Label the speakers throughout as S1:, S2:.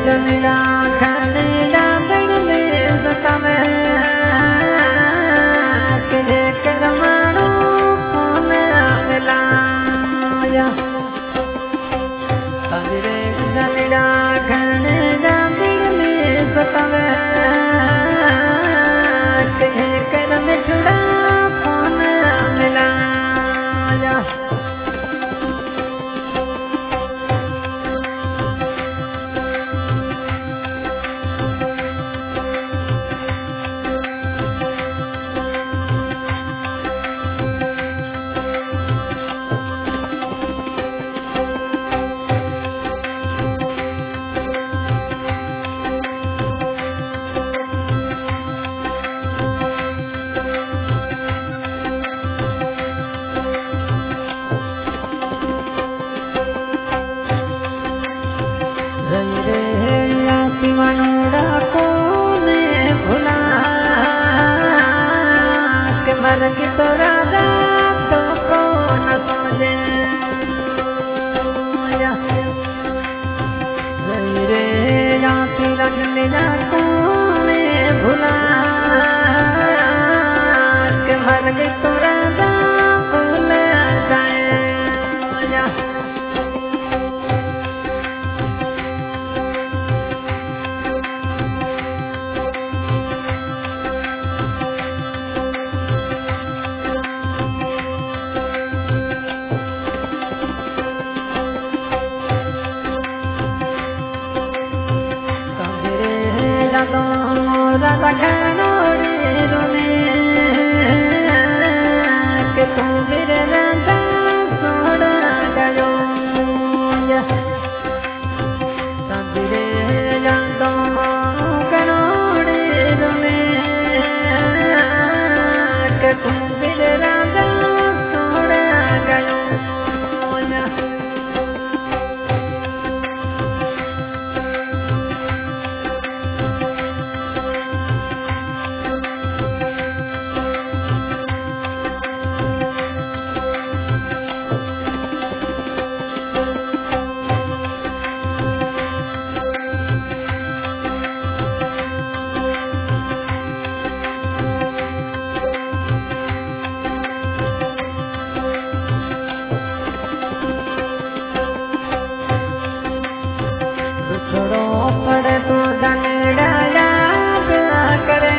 S1: जनिया खनिया बिगले सतमे के करमाणु फोन मिलाया अरे जनिया खनिया बिगले सतमे के कर मिठड़ा फोन मिलाया मनोड़ा को ने भुला के मर की तो राजा तो को न समझे रे जाती लगने जा को ने भुला के मर की तो राजा भूल जाए के तू मेरे राजा सोना गयो तबरे जादो करोड़े रुने के तू मेरे राजा सोना गयो पड़े तो दंडा याद करे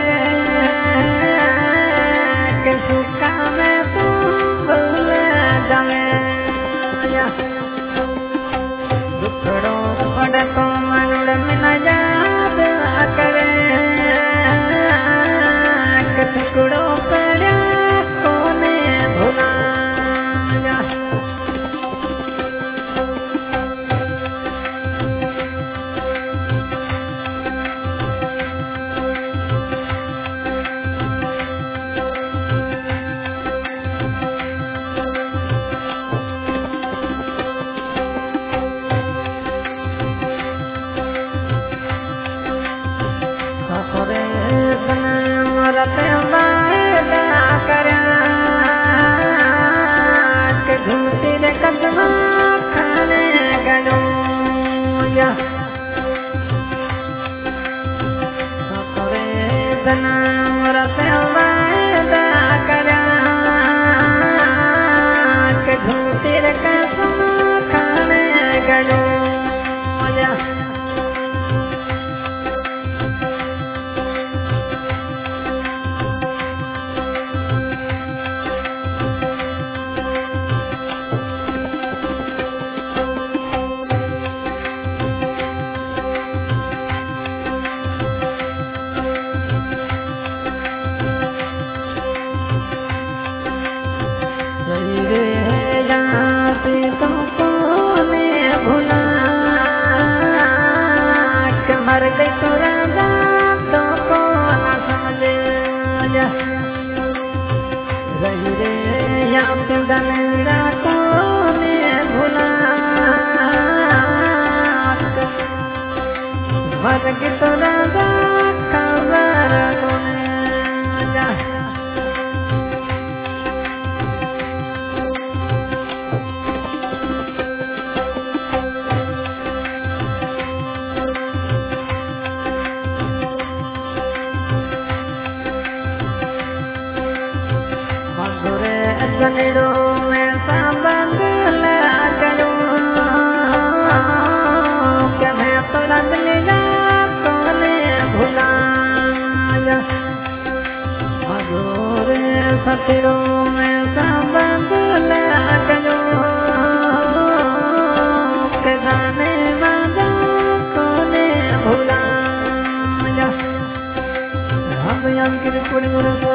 S1: के सुखा में तू भूल जाए दुखड़ो पड़े तो मनुड़ में न याद करे के टुकड़ो पड़े कोने भुला कदमा खाने गयो सपरे दना रते वादा करा के झूठी कसम खाने गयो मर गई तो राजा तो को न समझे रही रे या दंडा को ने भुला मर गई तो राजा खबर जा सतड़ों में संबंध लगायो कि मैं तो रंगलिया तोने भुलाया हजूर सतड़ों में संबंध लगायो कि गाने बाजा तोने भुलाया हम यहाँ की रिकॉर्डिंग